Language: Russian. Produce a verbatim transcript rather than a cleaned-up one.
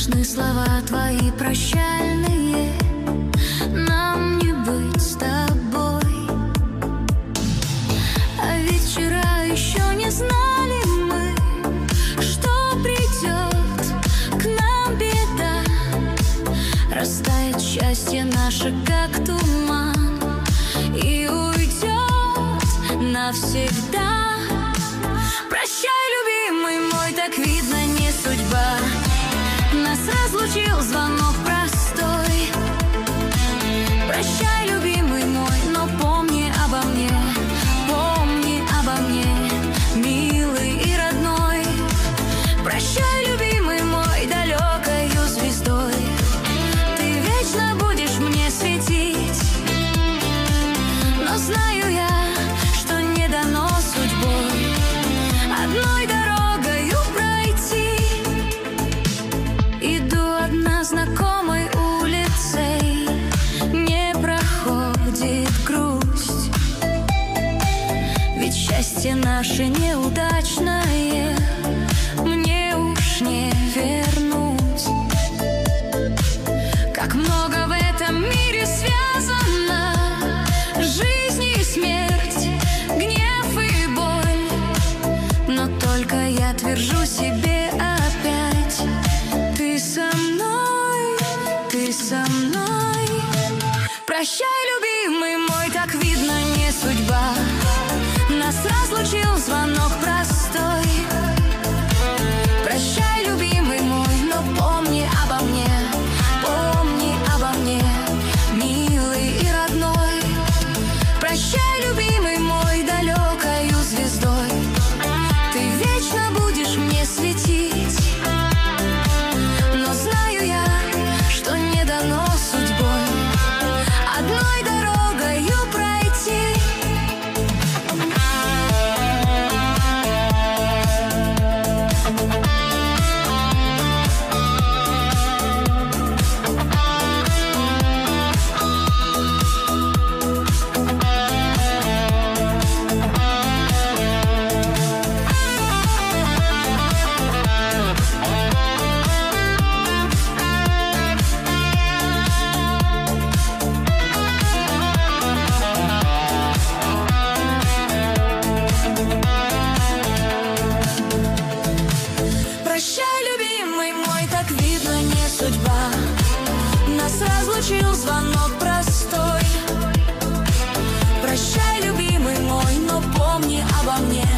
слышны слова твои прощальные. Нам не быть с тобой. А ведь вчера еще не знали мы, что придет к нам беда. Растает счастье наше, как туман, и уйдет навсегда. Прощай, любимый мой, так видно не судьба. Нас разлучил звонок простой. Прощай, любимый мой, но помни обо мне, помни обо мне, милый и родной. Прощай, любимый мой, далекою звездой. Ты вечно будешь мне светить, но знаю я, что не дано судьбой одной дорогою пройти. Иду одна знакомой улицей, не проходит грусть. Ведь счастье наше неудачное мне уж не вернуть. Как много в этом мире связано, жизнь и смерть, гнев и боль. Но только я твержу себе опять: ты со мной, ты со мной. Прощай, любимый мой, так видно не судьба. Нас разлучил звонок простой. Прощай, любимый мой, но помни обо мне, помни обо мне, милый и родной. Прощай, любимый мой, далекою звездой. Ты вечно будешь мне светить, но знаю я, что не дано судьбой одной дорогою пройти. Нас разлучил звонок простой. Прощай, любимый мой, но помни обо мне,